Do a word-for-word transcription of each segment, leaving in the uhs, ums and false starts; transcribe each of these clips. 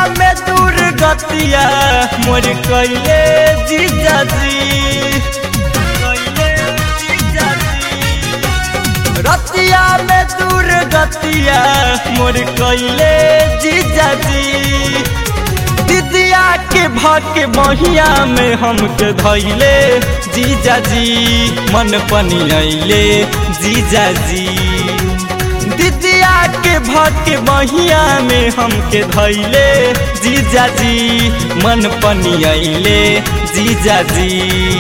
में दूर गतिया मोर कैले जीजाजी कैले जीजाजी रतिया में दूर गतिया मोर कैले जीजाजी दिदिया के भाग बहिया में हमके धैले जीजाजी मन पनियले जीजाजी दिदिया के भाग बहिया में हमके धैले जीजाजी मन पनियले जीजाजी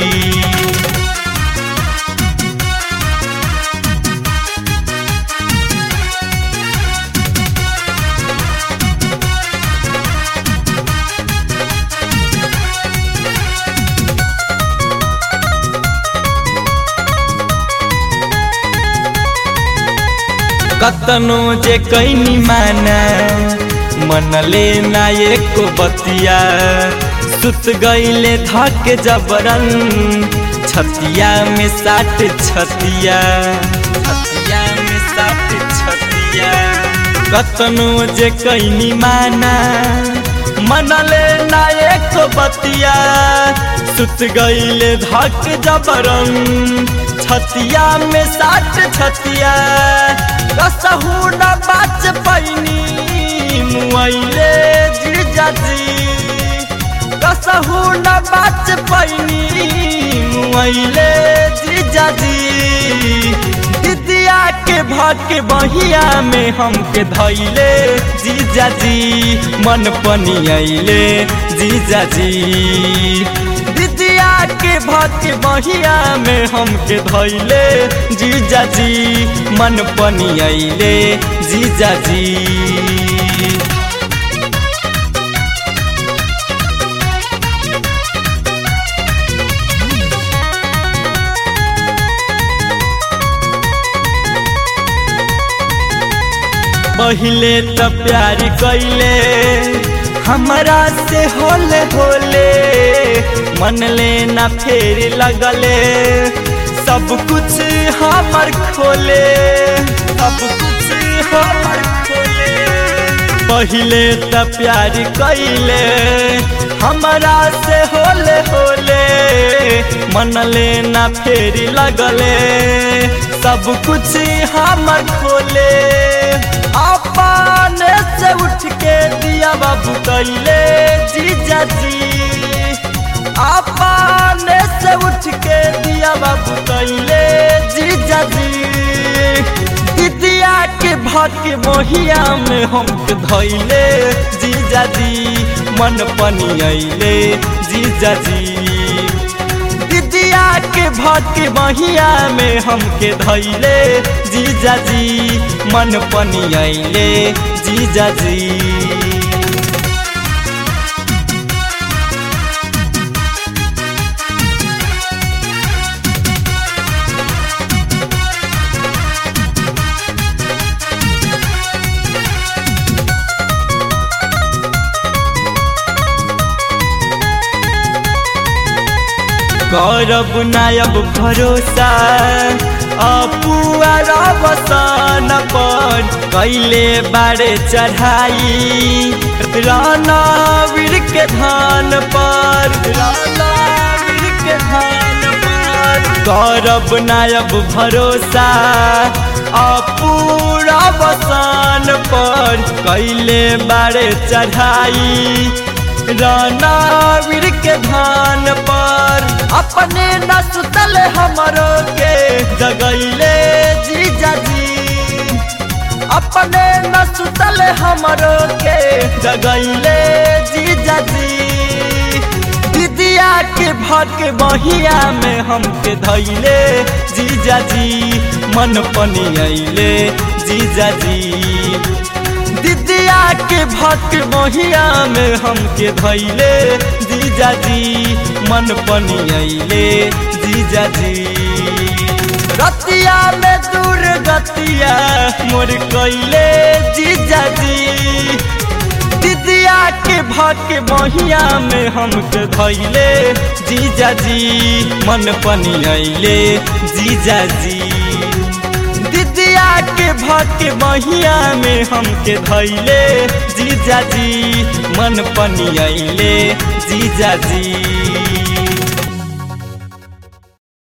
कतनो जे कैनी माना मनले ना एको बतिया सुत गईले धक जबरन छतिया में साट छतिया छतिया में साट छतिया कतनो जे कैनी माना मनले ना एको बतिया सुत गईले धक जबरन छतिया में साट छतिया कसहू न बाच पैनी मुआइले जीजाजी कसहू न बाच पैनी मुआइले जीजाजी दिदिया के भाग बहिया में हमके धैले जीजाजी मन पनियले जीजाजी दिदिया के भाग बहिया में हमके धैले जीजाजी मन पनियले जीजाजी पहिले त प्यार कैले हमरा से होले होले मन लेना फेर लगले सब कुछ हमर खोले सब कुछ हमर खोले पहिले त प्यार कैले हमरा से होले होले मन लेना फेर लगले सब कुछ हमर खोले अपने से उठ के दिया बाबू कैले जीजाजी अपने से उठ के दिया बाबू कैले जीजाजी दिदिया के भाग मोहिया में हमके धैले जीजाजी मन पनियले जीजाजी दिदिया के भाग बहिया में हमके धैले जीजाजी मन पनियले जीजाजी करब नायब भरोसा अपुआर बसन पर कैले बारे चढ़ाई रणवीर के धान पर रणवीर के धान पर करब नायब भरोसा अपुर बसन पर कैले बारे चढ़ाई रणवीर के धान पर अपने न सुतल हमरो के जगैले जीजाजी अपने न सुतल हमरो के जगैले जीजाजी दिदिया के भाग बहिया में हमके धैले जीजाजी मन पनियले जीजाजी दिदिया के भाग बहिया में हमके धैले जीजाजी मन पनियले जीजाजी रतिया में दूर गतिया मोर कैले जीजाजी दिदिया के भाग बहिया में हमके धैले जीजाजी मन पनियले जीजाजी दिदिया के भाग बहिया में हमके धैले जीजाजी मन पनियले जीजाजी।